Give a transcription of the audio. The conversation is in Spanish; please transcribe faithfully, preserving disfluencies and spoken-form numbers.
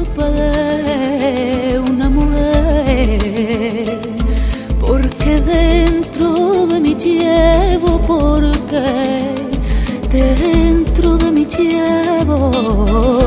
culpa de una mujer, porque dentro de mí llevo, porque dentro de mí llevo